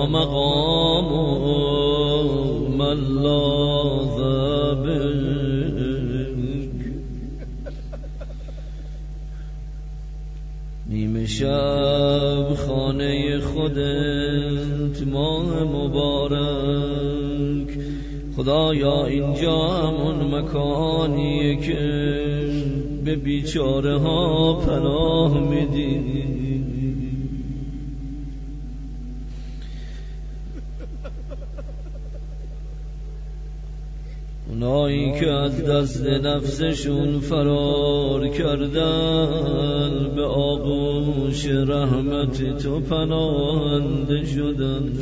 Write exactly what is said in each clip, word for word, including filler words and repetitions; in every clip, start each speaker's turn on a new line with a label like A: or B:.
A: مقام من لاذ بک. نیمه شب خانه خودت ماه مبارک، خدایا اینجا همون مکانیه که به بیچاره ها پناه میدی. اونایی که از دست نفسشون فرار کردن به آغوش رحمت تو پناهنده شدن.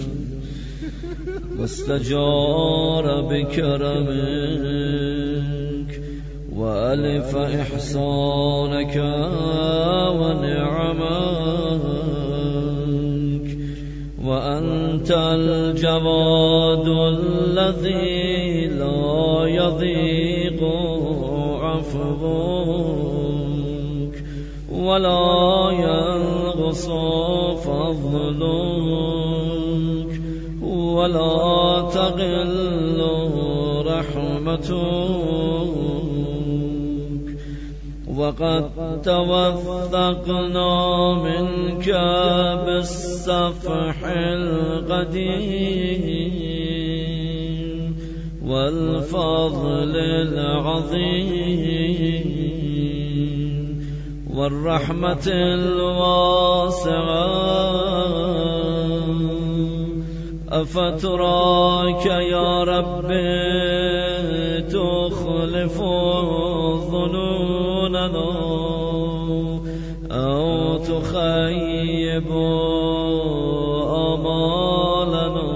A: واستجار بکرمک و الف احسانک و نعمک و انت الجواد الذی لا یضیق عفوک ولا ینقص فضلک ولا تقل رحمتك. وقد توثقنا منك بالصفح القديم والفضل العظيم والرحمة الواسعة. أفتراك يا رب تخلف ظنوننا أو تخيب آمالنا؟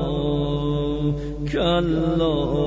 A: كلا.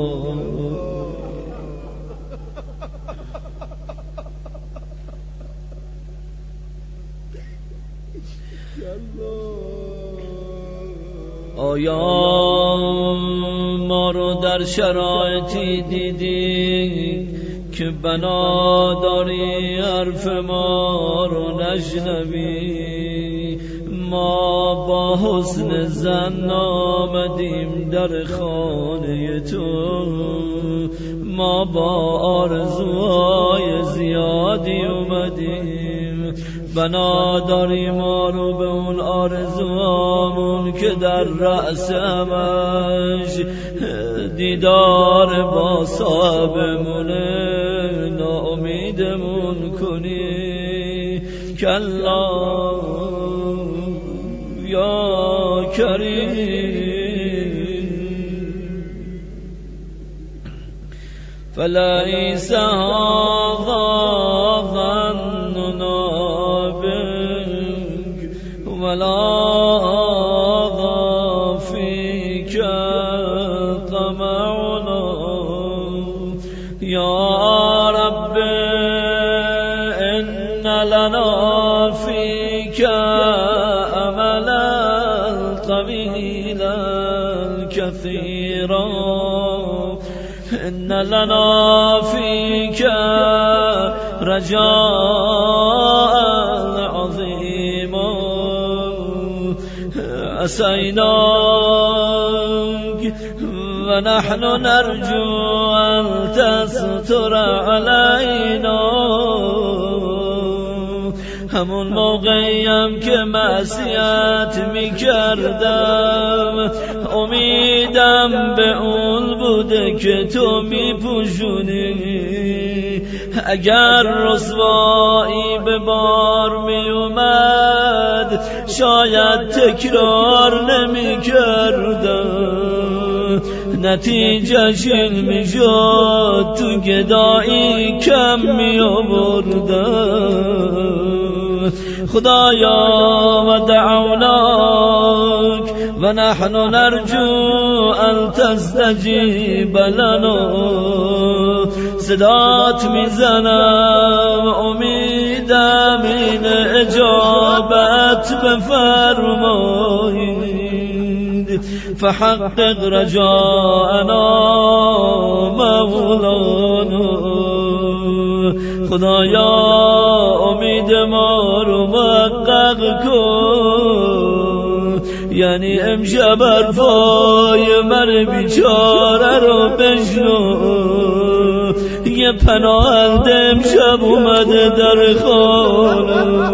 A: آیا ما رو در شرایطی دیدی که بنا داری حرف ما رو نشنوی؟ ما با حسن ظن آمدیم در خانه تو، ما با آرزوهای زیادی اومدیم، بنا داری ما رو به اون آرزوامون که در رأس همش دیدار با صاحبمونه ناامیدمون کنی. کلا یا کریم فلیس هذا ظننا بك ولا هذا فيك طمعنا. يا رب إن لنا فيك أملا طويلا كثيرا، إن لنا فيك رجاء عظيما. أسيناك ونحن نرجو أن تستر علينا. همون موقعیم که معصیت می کردم امیدم به اون بوده که تو می پوشونی. اگر رسوایی به بار می اومد شاید تکرار نمی کردم، نتیجهش این می شد تو گدایی کم می آوردم. خدایا و دعوناک و نحن نرجو ان تستجیب لنا. صدات میزنم امیدم این اجابت بفرمایید. فحقق رجاءنا مولانا. خدایا امید ما رو محقق کن. یعنی امشب حرفای من بیچاره رو بشنو. یه پناهنده امشب اومده در خانه،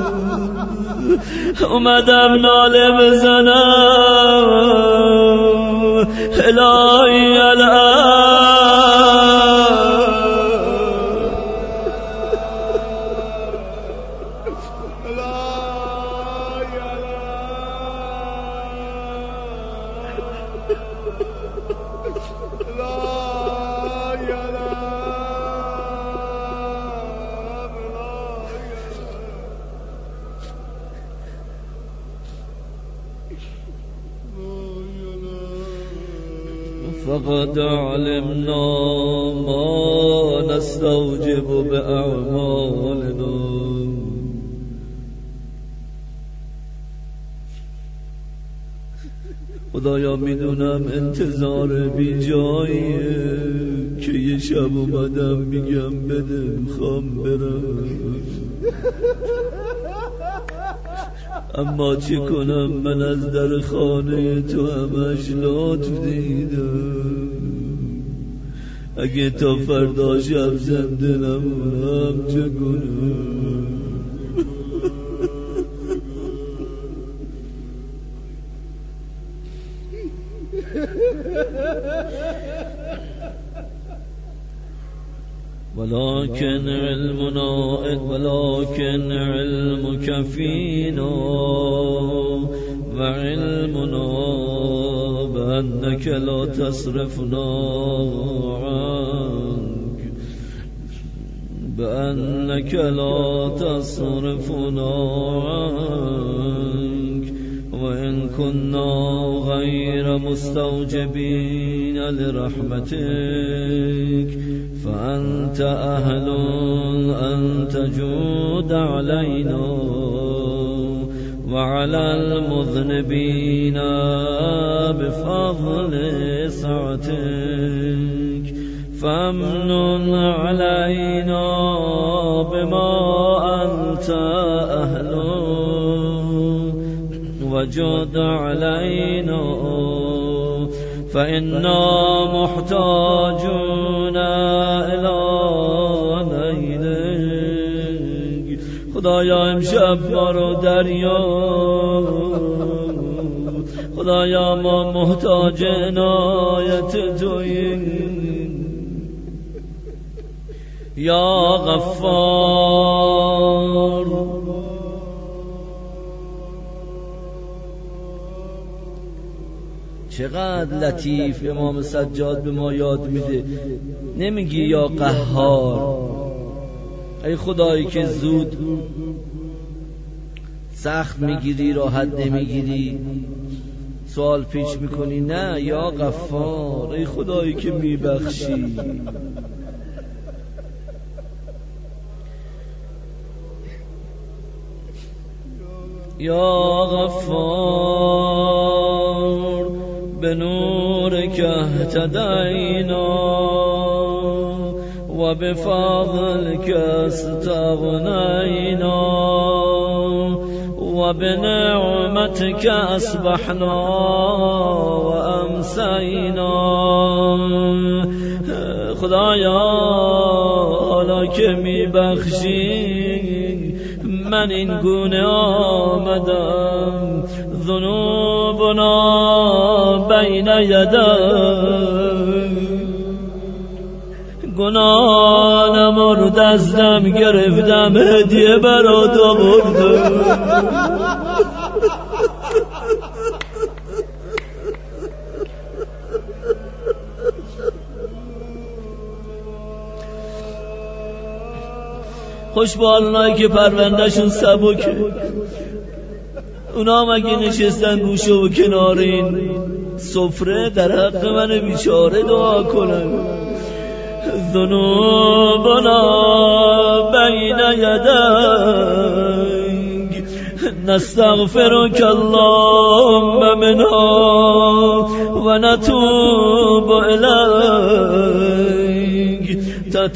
A: اومدم ناله بزنم الهی فقد علمنا ما نستوجب بأعمالنا. خدایا میدونم انتظار بی جاییه که یه شب اومدم میگم بده میخوام برم، اما چه کنم من از در خانه تو همش لطف دیدم. اگه تا فردا شب زنده نمونم چه کنم؟ ولكن علمنا ولكن علمك فينا وعلمنا بأنك لا تصرفنا عنك بأنك لا تصرفنا عنك وإن كنا غير مستوجبين لرحمتك فأنت أهل أن تجود علينا وعلى المذنبين بفضل سعتك فامنن علينا بما أنت أهل وجد علينا فإنا محتاجون إلى نيلك. خدایا امشب ما رو دریا، خدایا ما محتاج عنایت توییم یا غفار. چقدر لطیف امام سجاد به ما یاد میده، نمیگی یا قهار ای خدایی که زود سخت میگیری راحت نمیگیری سوال پیش میکنی، نه یا غفار ای خدایی که میبخشی. یا غفار بنورك اهتدينا وبفضلك استغنينا وبنعمتك أصبحنا وأمسينا. خدایا حالا که میبخشی من این گونه آمدم، ذنوبنا بین یدی، گناه نمرد از دم گرفتم هدیه برات آوردم. خوش به آنهایی که پروندهشون سبکه، اونا مگه نشستن گوشه و کنار این سفره در حق من بیچاره دعا کنن. ذنوبنا بین یدیک نستغفرک اللهم منها و نتوب الیک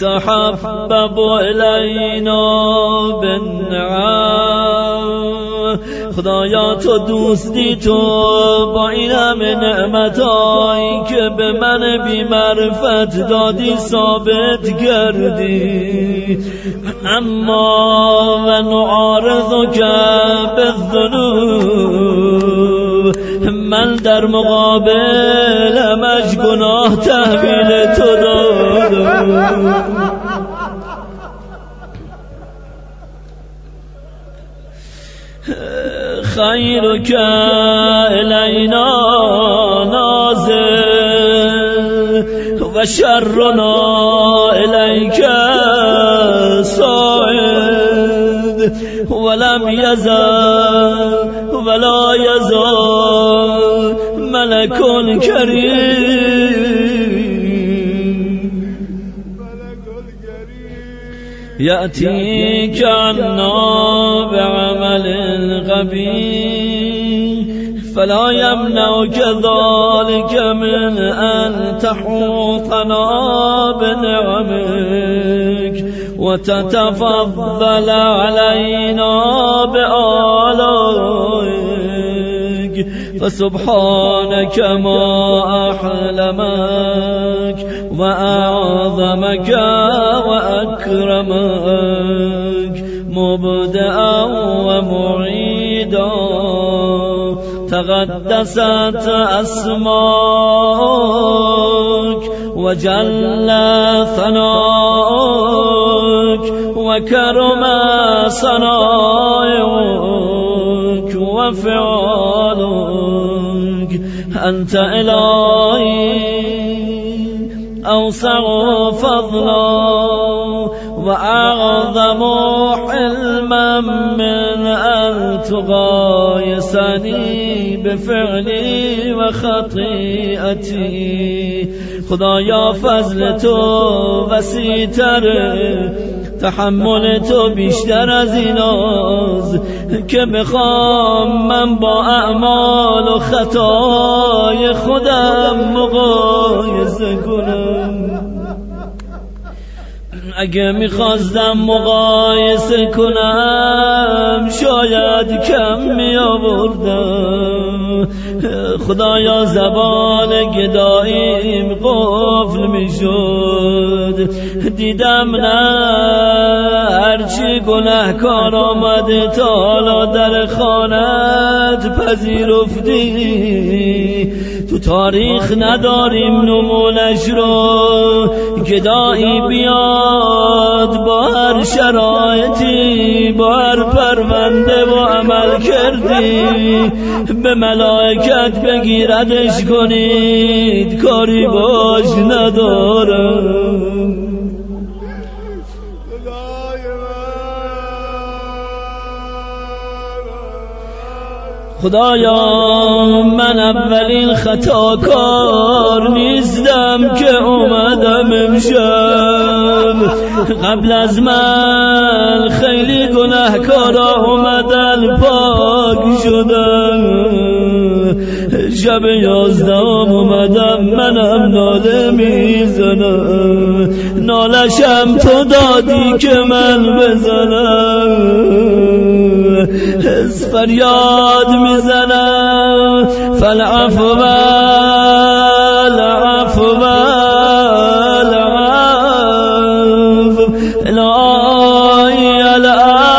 A: تتحبب الینا بالنعم خدایا تو دوستی تو با این همه نعمتایی که به من بی معرفت دادی ثابت کردی، اما و نعارضک بالذنوب، من در مقابل همش گناه تحویل تو دادم. خیرک الینا نازل و شرنا الیک صاعد، ولم یزل ولا یزال ملک کریم یأتیک عنا بعمل قبیح فلا یمنعک ذلک من ان تحوطنا بنعمک وتتفضل علينا بآلائك، فسبحانك ما أحلمك وأعظمك وأكرمك مبدأ ومعيدا، تقدست أسماك وجل ثناك وكرم صنائعك وفعالك، أنت إلهي أوسع فضلا وأعظم حلما من أن تقایسنی بفعلی و خطیئتی. خدایا فضل تو وسیع‌تره، تحمل تو بیشتر از ایناست که بخوام من با اعمال و خطای خودم مقایسه کنم. اگه میخواستم مقایسه کنم شاید کم می آوردم. خدایا زبان گداییم قفل میشد، دیدم نه هرچی گناهکار آمده تا حالا در خانت پذیرفتی. تو تاریخ نداریم نمونش رو، گدایی بیاد با هر شرایطی با هر پرونده و عمل کردی به ملائکت بگیردش کنید کاری باش ندارم. خدایا من اولین خطاکار نیستم که اومدم امشب، قبل از من خیلی گناهکارا اومدن پاک شدن. شب یازدهم اومدم منم ناله میزنم، نالشم تو دادی که من بزنم. از فریاد میزنم فالعفو والعفو والعفو الهی العفو.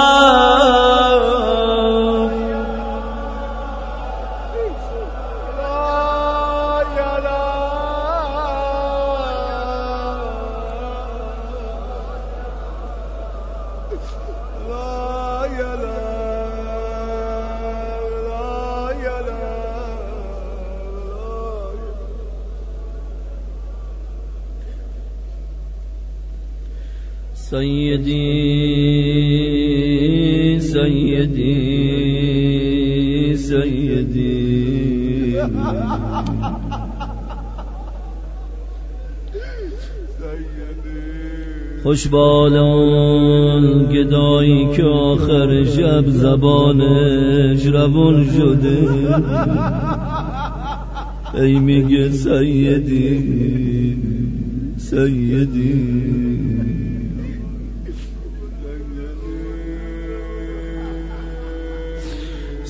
A: سیدی سیدی سیدی خوشبالان گدایی که آخر شب زبانش روان شده، ای میگه سیدی سیدی.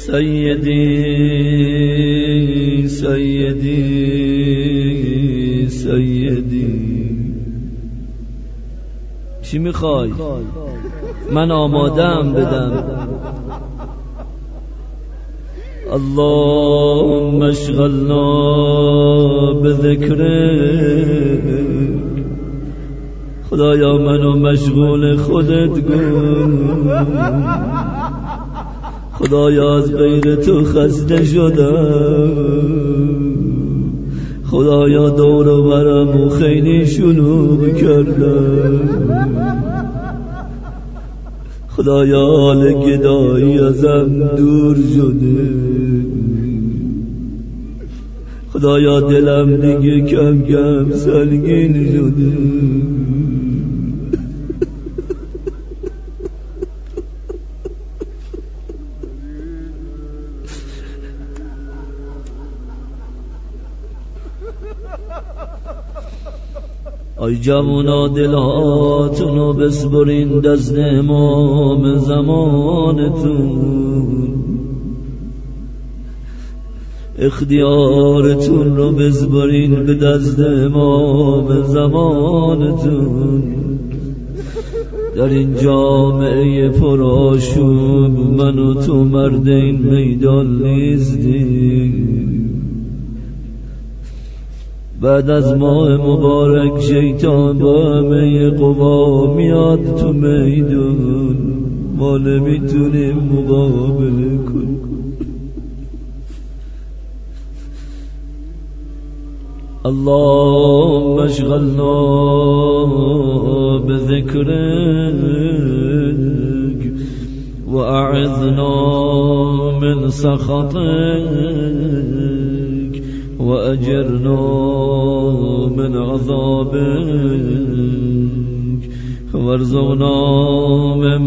A: سيدي سيدي سيدي چی میخوای؟ من آمادم بدم. اللهم اشغلنا بذکرک، خدایا منو مشغول خودت کن. خدایا از غیر تو خسته شدم. خدایا دور و برمو خیلی شلوغ کردم. خدایا حال گدایی ازم دور شده. خدایا دلم دیگه کم کم سنگین شده. ای جوانا دلاتونو بسپرین دست امام زمانتون، اختیارتون رو بسپرین به دست امام زمانتون. در این جامعه پرآشوب من و تو مرد این میدان نیستیم. بعد از ماه مبارک شیطان با همه قوا میاد تو میدون، ما نمیتونیم مقابله کنیم. اللهم اشغلنا بذكرك واعذنا من سخطك وأجرنا من عذابك وارزقنا من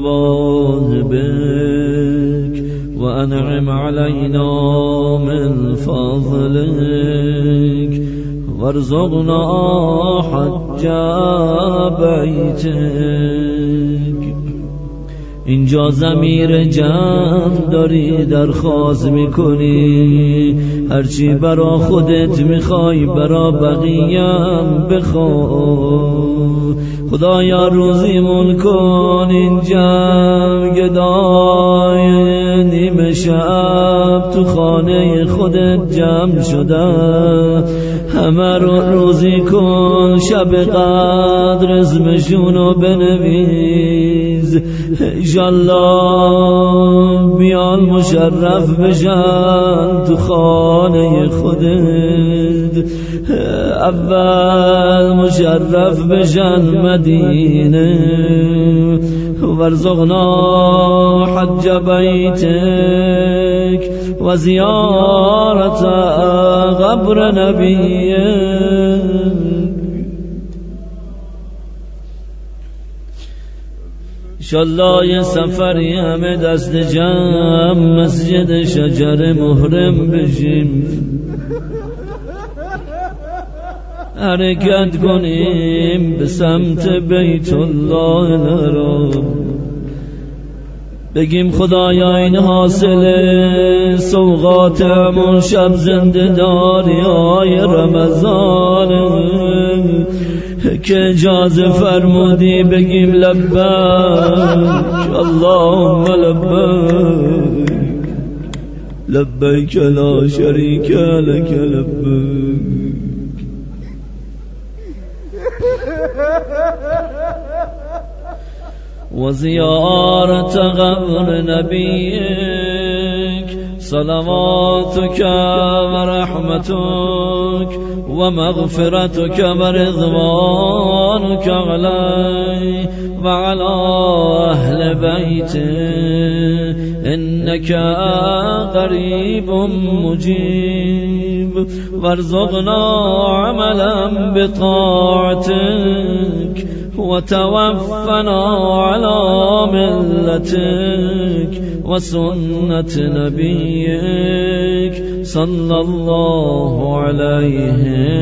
A: مواهبك وأنعم علينا من فضلك وارزقنا حج بيتك. اینجا ضمیر جمع داری درخواست میکنی، هرچی برا خودت میخوای برا بقیه‌ام بخوای. خدایا روزیمون کن، این جمع گدای نیمه شب تو خانه خودت جمع شده، همه رو روزی کن. شب قدر اسمشونو بنویس، انشالله بیان مشرف بشن تو خانه خودت. اول مشرف بشن مدینه، وارزقنا حج بیتک و زیارت قبر نبیک. انشالله یه سفری همه دست جمع مسجد شجر محرم بشیم، حرکت کنیم به سمت بیت الله الحرام. بگیم خدایا این حاصل سوغات همون شب زنده داری های رمضان که اجازه فرمودی. بگیم لبیک اللهم لبیک لبیک لا شریک لک لبیک. وزيارة قبر نبيك صلواتك ورحمتك ومغفرتك ورضوانك عليه وعلى أهل بيته إنك قريب مجيب. وارزقنا عملا بطاعتك وتوفنا على ملتك وسنة نبيك صلى الله عليه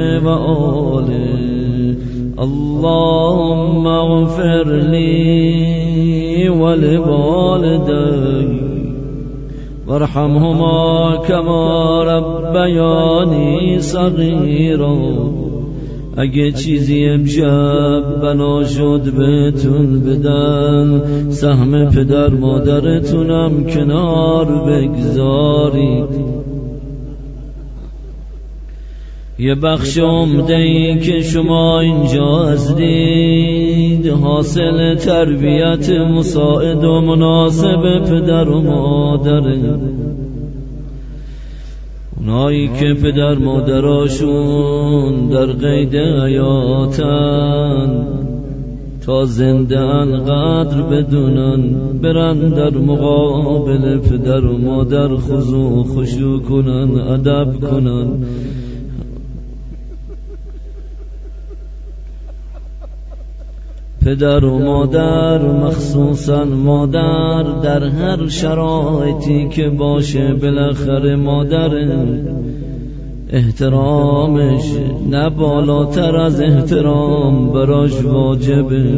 A: وآله. اللهم اغفر لي ولوالدي وارحمهما كما ربياني صغيرا. اگه چیزی امشب بنا شد بهتون بدم، سهم پدر مادرتونم کنار بگذارید. یه بخش عمده‌ای که شما اینجا هستید حاصل تربیت مساعد و مناسب پدر و مادره. اونایی که پدر مادراشون در قید حیاتن، تا زنده انقدر بدونن برن در مقابل پدر و مادر خضوع و خشوع کنن، ادب کنن. پدر و مادر، مخصوصا مادر، در هر شرایطی که باشه بالاخره مادر احترامش نه بالاتر از احترام براش واجبه.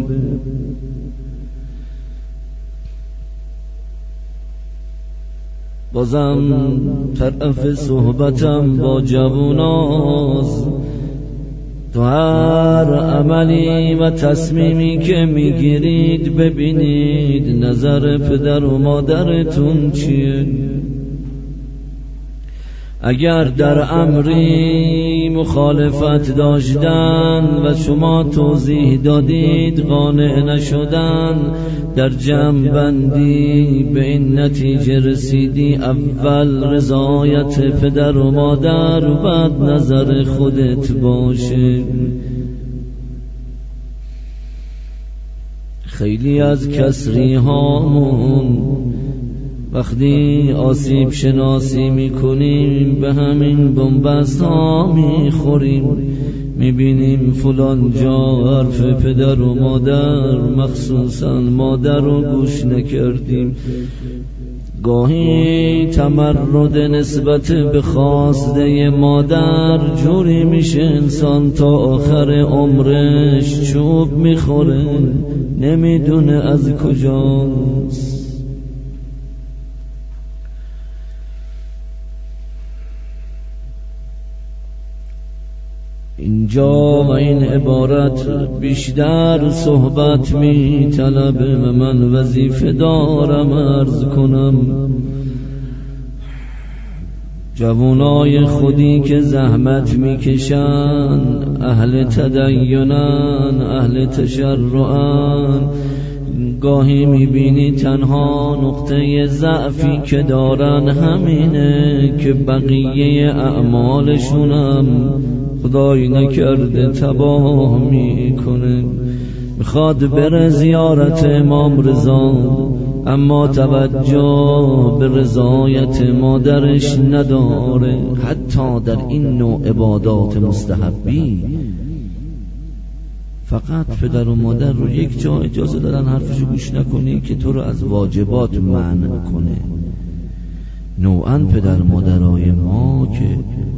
A: بازم طرف صحبتم با جووناست، تو هر عملی و تصمیمی که میگیرید ببینید نظر پدر و مادرتون چیه. اگر در امری مخالفت داشتن و شما توضیح دادید قانع نشدن، در جمع بندی به این نتیجه رسیدی اول رضایت پدر و مادر و بعد نظر خودت باشه. خیلی از کسری هامون وقتی آسیب شناسی میکنیم به همین بنبست ها میخوریم، میبینیم فلان جا حرف پدر و مادر مخصوصا مادر رو گوش نکردیم. گاهی تمرد نسبت به خواسته مادر جوری میشه انسان تا آخر عمرش چوب میخوره نمیدونه از کجاست. اینجا و این عبارت بیشتر صحبت می طلبه و من وظیفه دارم عرض کنم. جوانای خودی که زحمت می کشن، اهل تدینن، اهل تشرعن، گاهی می بینی تنها نقطه ضعفی که دارن همینه که بقیه اعمالشونم خدای نکرده تباه میکنه. میخواد بره زیارت امام رضا اما توجه به رضایت مادرش نداره. حتی در این نوع عبادات مستحبی فقط پدر و مادر رو یک جا اجازه دادن حرفشو گوش نکنی که تو رو از واجبات منع کنه. نوعا پدر مادرای ما که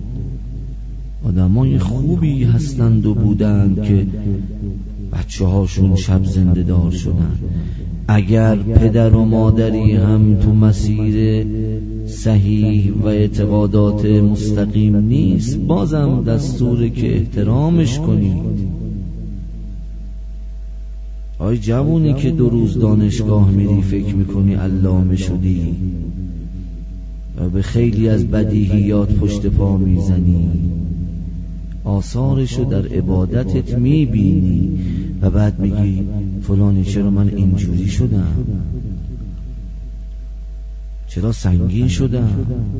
A: آدمای خوبی هستند و بودند که بچه هاشون شب زنده دار شدن. اگر پدر و مادری هم تو مسیر صحیح و اعتقادات مستقیم نیست، بازم دستوره که احترامش کنید. آی جوونی که دو روز دانشگاه میری فکر میکنی علامه شدی و به خیلی از بدیهیات پشت پا میزنی، آثارشو در عبادتت میبینی و بعد میگی فلانی چرا من اینجوری شدم، چرا سنگین شدم.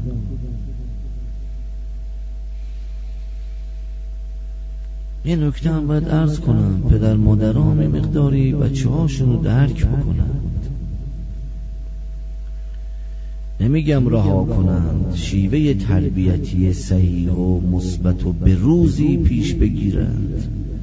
A: یه نکته هم باید عرض کنم، پدر مادران مقداری بچه هاشون رو درک بکنند. نمیگم رها کنند، شیوه تربیتی صحیح و مثبت و به روزی پیش بگیرند.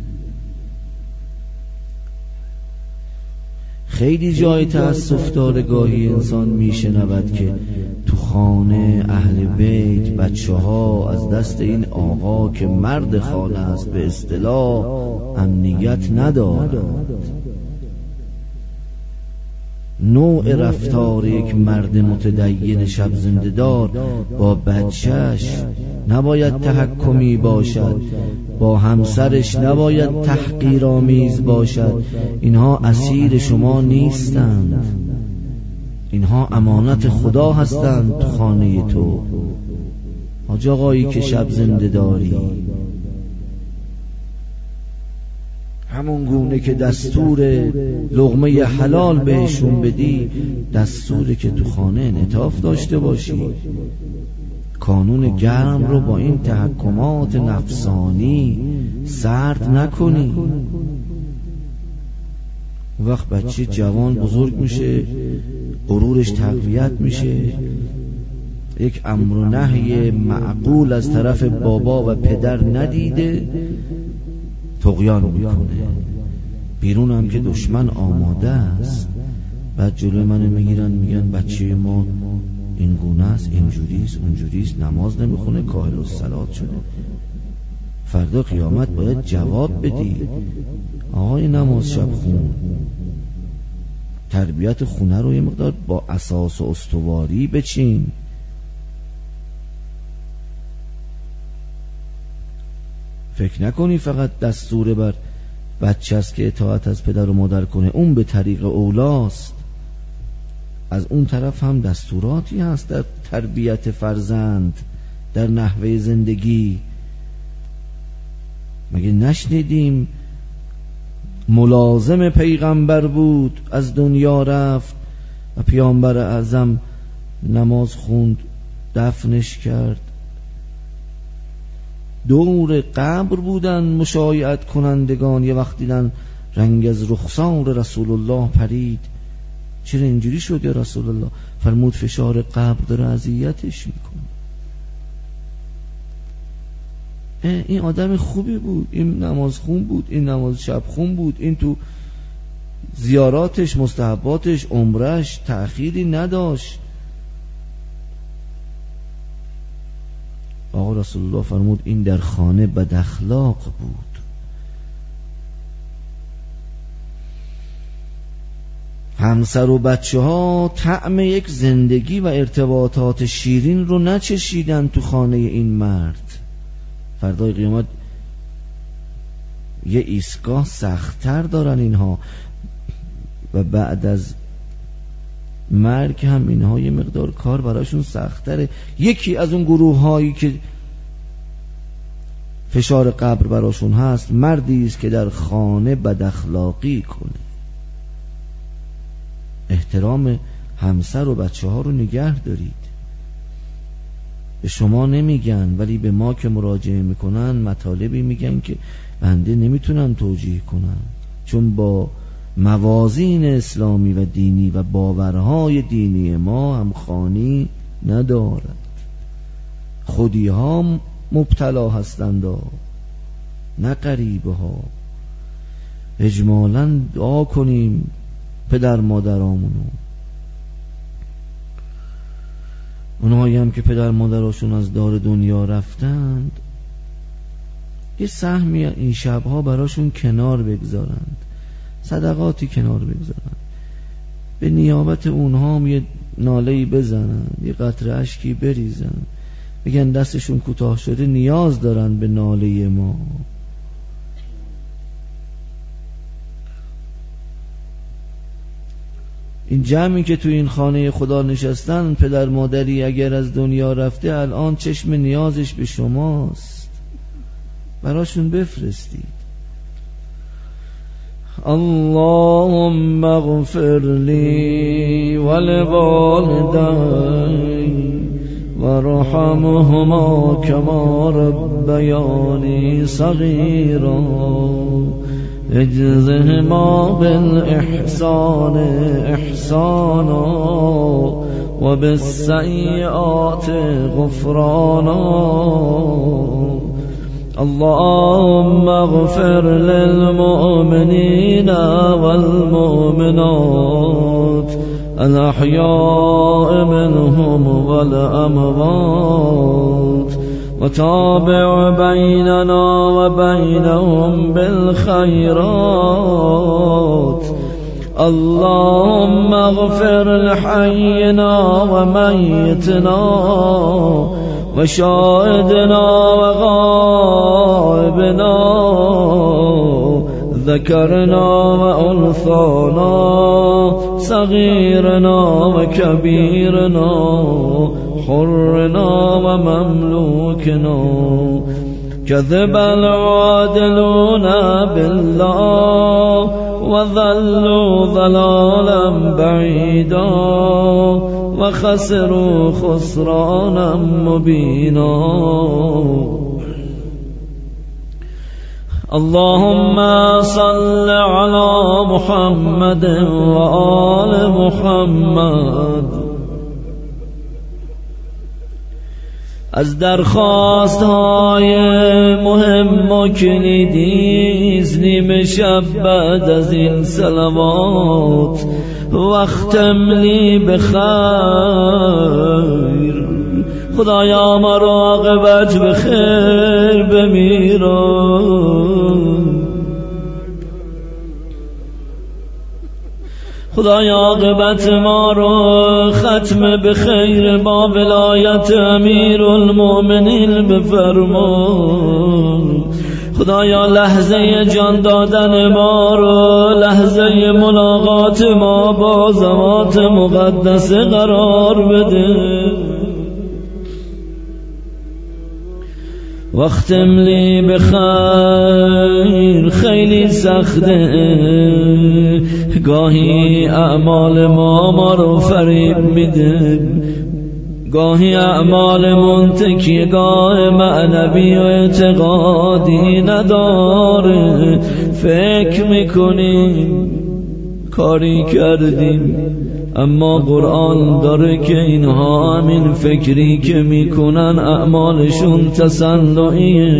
A: خیلی جای تأسف داره گاهی انسان میشنود که تو خانه اهل بیت بچه ها از دست این آقا که مرد خانه است به اصطلاح امنیت ندارند.
B: نوع رفتار یک مرد متدین شب زنده دار با بچهش نباید تحکمی باشد، با همسرش نباید تحقیرآمیز باشد. اینها اسیر شما نیستند، اینها امانت خدا هستند تو خانه تو. حاج آقایی که شب زنده داری، همون گونه که دستور لقمه حلال بهشون بدی، دستوره که تو خانه انعطاف داشته باشی. کانون گرم رو با این تحکمات نفسانی سرد نکنی. وقت بچه جوان بزرگ میشه، غرورش تقویت میشه، یک امر و نهی معقول از طرف بابا و پدر ندیده، طغیان میکنه. بیرون هم که دشمن آماده است، بعد جلوی منو میگیرن میگن بچه ما این گونه است، اینجوریست، اونجوریست، نماز نمیخونه، کاهل الصلات شده. فردا قیامت باید جواب بدی. آقای نماز شب خون، تربیت خونه رو یه مقدار با اساس و استواری بچین. فکر نکنی فقط دستور بر بچه است که اطاعت از پدر و مادر کنه، اون به طریق اولاست. از اون طرف هم دستوراتی هست در تربیت فرزند، در نحوه زندگی. مگه نشنیدیم ملازم پیغمبر بود، از دنیا رفت و پیامبر اعظم نماز خوند، دفنش کرد. دور قبر بودن مشایعت کنندگان، یه وقت دیدن رنگ از رخسار رسول الله پرید. چرا اینجوری شد یا رسول الله؟ فرمود فشار قبر داره اذیتش میکنه. این آدم خوبی بود، این نماز خون بود، این نماز شب خون بود، این تو زیاراتش، مستحباتش، عمرش تأخیری نداشت. آقا رسول الله فرمود این در خانه بد اخلاق بود. همسر و بچه ها طعم یک زندگی و ارتباطات شیرین رو نچشیدن تو خانه این مرد. فردای قیامت یه ایستگاه سخت‌تر دارن اینها، و بعد از مرگ هم اینها یه مقدار کار براشون سخت‌تره. یکی از اون گروه هایی که فشار قبر براشون هست، مردی است که در خانه بد اخلاقی کنه. احترام همسر و بچه ها رو نگه دارید. به شما نمیگن، ولی به ما که مراجعه میکنن مطالبی میگن که بنده نمیتونم توجیه کنم، چون با موازین اسلامی و دینی و باورهای دینی ما هم خانی ندارد. خودی ها مبتلا هستند، نه غریبه ها. اجمالاً دعا کنیم پدر مادرامونو، اونهایی هم که پدر مادراشون از دار دنیا رفتند، یه سهمی این شبها براشون کنار بگذارند، صدقاتی کنار بگذارند، به نیابت اونها هم یه ناله‌ای بزنند، یه قطره اشکی بریزن، بگن دستشون کوتاه شده، نیاز دارن به ناله ما. این جمعی که تو این خانه خدا نشستن، پدر مادری اگر از دنیا رفته، الان چشم نیازش به شماست، براشون بفرستید. اللهم اغفر لی ولوالدی وارحمهما كما ربياني صغيرا اجزهما بالإحسان إحسانا وبالسيئات غفرانا. اللهم اغفر للمؤمنين والمؤمنات الأحياء منهم والأموات وتابع بيننا وبينهم بالخيرات.
A: اللهم اغفر لحينا وميتنا وشاهدنا وغائبنا ذكرنا وأنثانا صغيرنا وكبيرنا حرنا ومملوكنا كذب العادلون بالله وظلوا ضلالا بعيدا وخسروا خسرانا مبينا اللهم صل على محمد وآل محمد. از درخواست های مهم و کلیدی نیم شب بعد از این صلوات وختم لی بخیر. خدایا ما را عاقبت به خیر بمیران. خدایا عاقبت ما را ختم به خیر با ولایت امیر المؤمنین بفرما. خدایا لحظه جان دادن ما را لحظه ملاقات ما با ذات مقدسه قرار بده. وختم لی بخیر. خیلی سخته گاهی اعمال ما ما رو فریب میده، گاهی اعمال منتکی گاه معنوی و اعتقادی نداره. فکر میکنیم کاری کردیم، اما قرآن داره که اینها همین فکری که میکنن اعمالشون تصنعیه.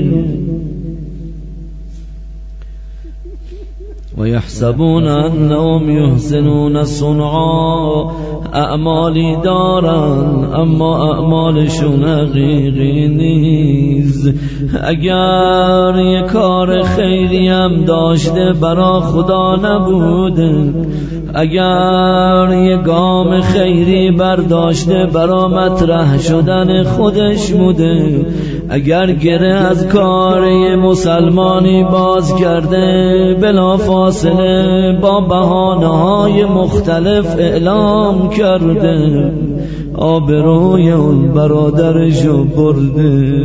A: و یحسبون انهم یحسنون صنعا. اعمالی دارن اما اعمالشون حقیقی نیست. اگر یه کار خیری هم داشته برا خدا نبوده، اگر یه گام خیری برداشته برا مطرح شدن خودش بوده، اگر گره از کار مسلمانی باز کرده بلا فاصله با بهانه‌های مختلف اعلام کرده، آبروی اون برادرشو برده.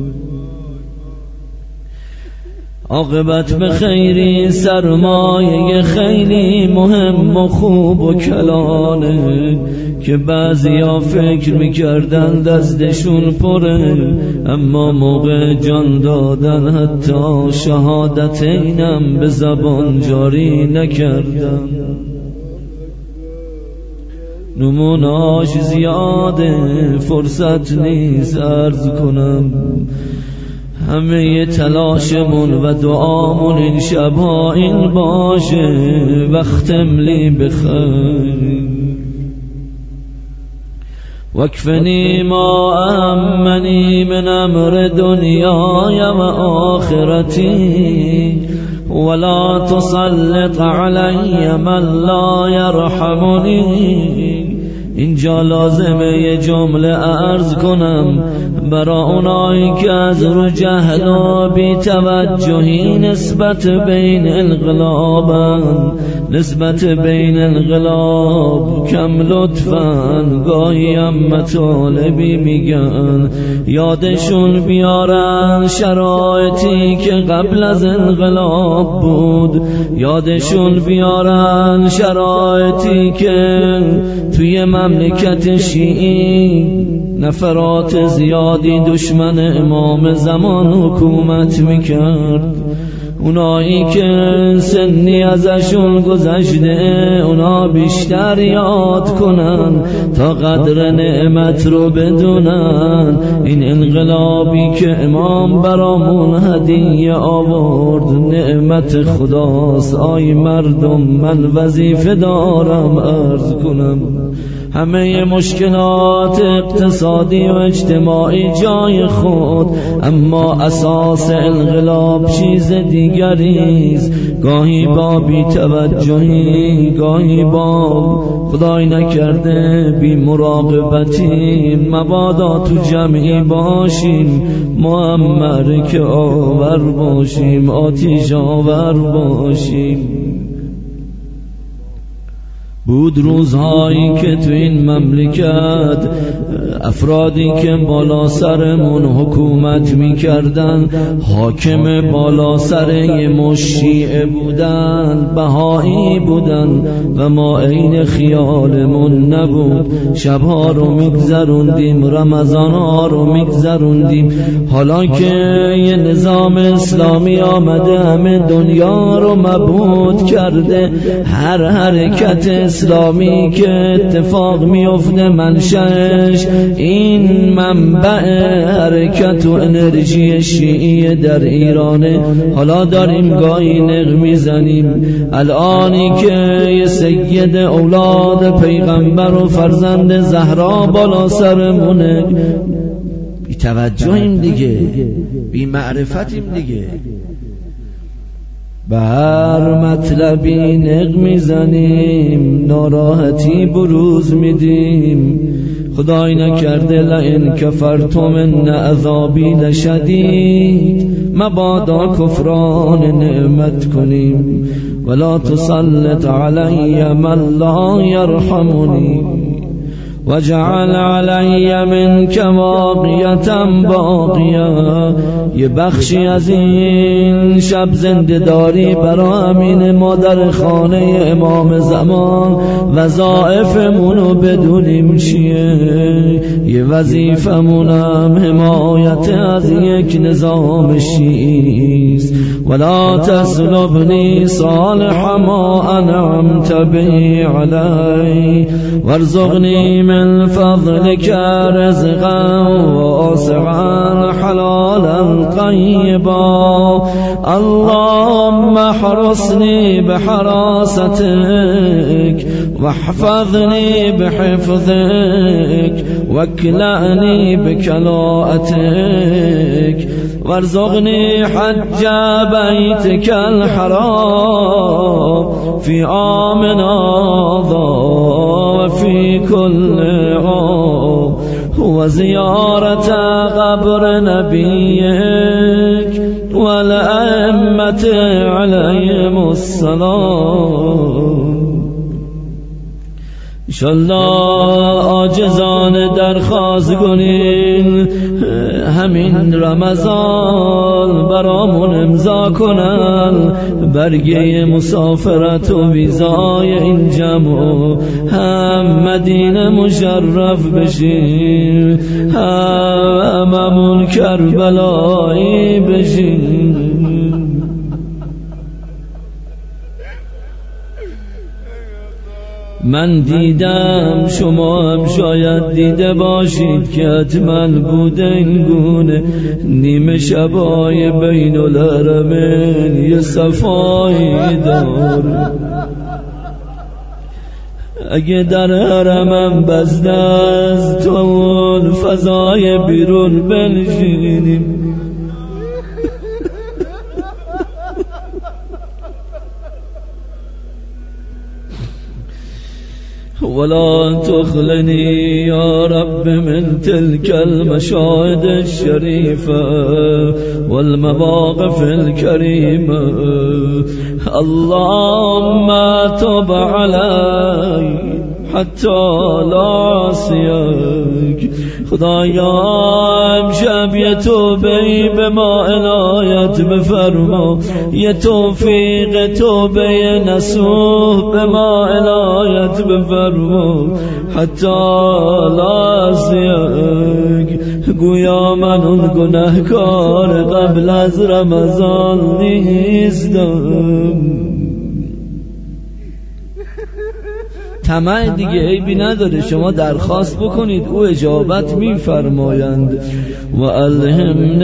A: عاقبت به خیری سرمایه خیلی مهم و خوب و کلانه که بعضیا فکر میکردن دستشون پره، اما موقع جان دادن حتی شهادت اینم به زبان جاری نکردن. نمونه‌اش زیاده فرصت نیست عرض کنم. همه تلاشمون و دعامون این شبها این باشه. وختم لی بخیر. وکفنی ما امنی من امر دنیای و آخرتی ولا تسلط علی من لا یرحمنی. اینجا لازمه یه جمله عرض کنم برا اونایی که از رو جهل و بی توجهی نسبت بین انقلابن، نسبت بین انقلاب کم لطفن، گاهی هم مطالبی میگن یادشون بیارن شرایطی که قبل از انقلاب بود، یادشون بیارن شرایطی که توی مملکت شیعی نفرات زیادی دشمن امام زمان حکومت میکرد. اونایی که سنی ازشون گذشته اونا بیشتر یاد کنن تا قدر نعمت رو بدونن. این انقلابی که امام برامون هدیه آورد نعمت خداست. آی مردم من وظیفه دارم عرض کنم، همه مشکلات اقتصادی و اجتماعی جای خود، اما اساس انقلاب چیز دیگریست. گاهی با بی‌توجهی، گاهی با خدای نکرده بی مراقبتی، مبادا تو جمعی باشیم معمر که آور باشیم، آتیش آور باشیم. بود روزهایی که تو این مملکت افرادی که بالا سرمون حکومت میکردن، حاکم بالا سر یه مشیعه بودن، بهایی بودن و ما عین خیالمون نبود. شبها رو میگذروندیم، رمضانها رو میگذروندیم. حالا که یه نظام اسلامی آمده همه دنیا رو مبهوت کرده، هر حرکت اسلامی که اتفاق میفته منشأش این منبع حرکت و انرژی شیعی در ایرانه. حالا داریم گاهی نق میزنیم، الانی که یه سید اولاد پیغمبر و فرزند زهرا بالا سرمونه، بی توجهیم دیگه، بی معرفتیم دیگه، به هر مطلبی نق میزنیم، ناراحتی بروز میدیم. خدای نکرده لئن کفرتم ان عذابی لشدید، مبادا کفران نعمت کنیم. ولا تسلط علی من لا یرحمنی وجعل علی منک واقیة باقیه. یه بخشی از این شب زنده داری برا امین ما در خانه امام زمان. وظائفمونو بدونیم چیه، یه وظیفمونم حمایت از یک نظام شیعیست. ولا تسلبنی صالح ما انعمت به علی وارزقنی من فضلك رزقا واسعا حلالا طيبا. اللهم احرسني بحراستك واحفظني بحفظك واكلأني بكلاءتك وارزقني حج بيتك الحرام في عامنا وفي كل عام وزيارة قبر نبيك والأئمة عليهم السلام. انشالله عاجزان درخواست کنین همین رمضان برامون امضا کنن برگه مسافرت و ویزای این جمع، هم مدینه مشرف بشیم، هم هممون کربلایی بشیم. من دیدم، شما هم شاید دیده باشید که حتما بوده این گونه نیمه شبای بین الحرمین یه صفایی دار. اگه در حرمم بسته از تو اون فضای بیرون بنشینیم، ولا تخلني يا رب من تلك المشاهد الشريفة والمواقف الكريمة. اللهم تب علي حتى لا عصيك. خدایا امشب یه توبهی به ما عنایت بفرما، یه توفیق توبه نصوح به ما عنایت بفرما. حتی لا عصیک، گویا من اون گناهکار قبل از رمضان نیستم. طمع دیگه عیبی نداره، شما درخواست بکنید او اجابت میفرمایند. و الهمن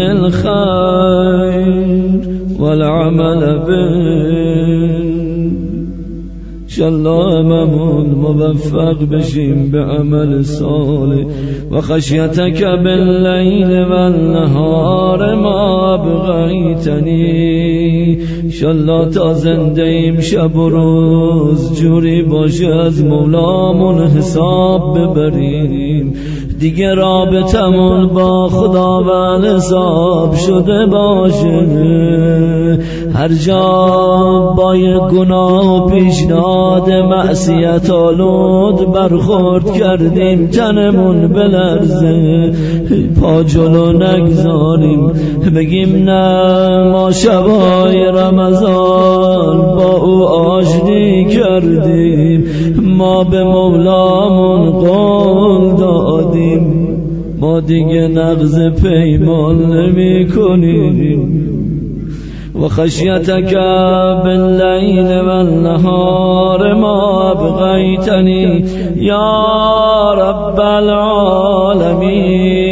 A: الخیر والعمل به. انشالله هممون موفق بشیم به عمل صالح. و خشیتک باللیل و النهار ما ابقیتنی، انشالله تا زنده ایم شب و روز جوری باشه از مولامون حساب ببریم، دیگه رابطمون با خداوند حساب شده باشه. هر جا با یه گناه و پیشنهاد معصیت آلود برخورد کردیم تنمون بلرزه، پا جلو نگذاریم، بگیم نه ما شبای رمضان با او آشتی کردیم، ما به مولامون قول دادیم، ما دیگه نقض پیمان نمی کنیم. و خشیتک باللیل و النهار ما ابقیتنی یا رب العالمین.